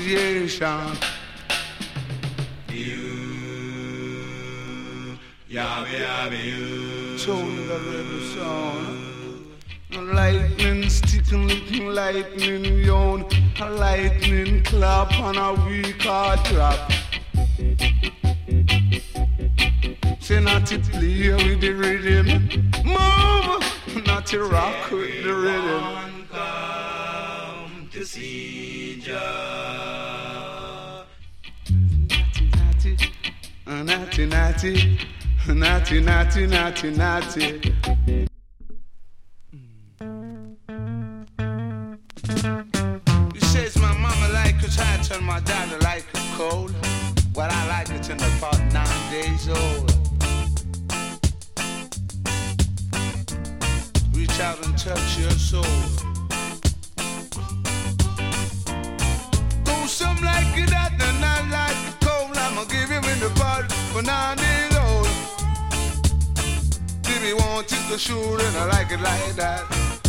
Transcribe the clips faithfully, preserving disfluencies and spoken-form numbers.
appreciation. You, yabby, yabby, you. Tune the rebel sound. A lightning sticking, looking lightning yawn. A lightning clap and a weak heart drop. Say not to play with the rhythm, move, not to rock with the rhythm. Come to see Jah. Natty, natty, natty, natty, natty, natty. You says my mama like it hot and my daddy like it cold. Well, I like it in the pot nine days old. Reach out and touch your soul. Oh, some like it hot and I like it cold. I'ma give him in the pot for nine days old. Jimmy wants it to shoot and I like it like that.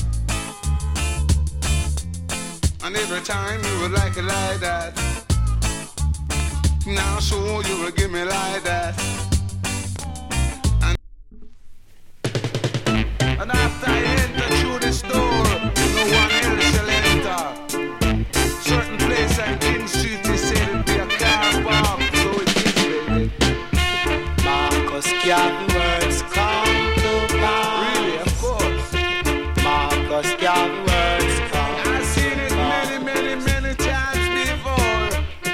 And every time you would like it like that. Now so you will give me like that. And, and after I enter through this door, no one else shall enter. Certain place on King Street is said to be a car park, so it is baby. Marcus Garvey words come to pass. Really, of course. Marcus Garvey words come. I've seen it many, many, many times before.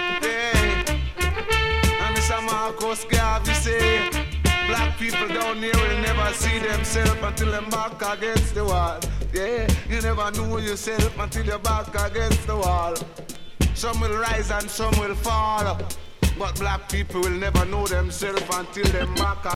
Yeah. And Mister Marcus Garvey say, black people down here will never see themselves until they're back against the wall. Yeah, you never know yourself until you're back against the wall. Some will rise and some will fall. But black people will never know themselves until they're back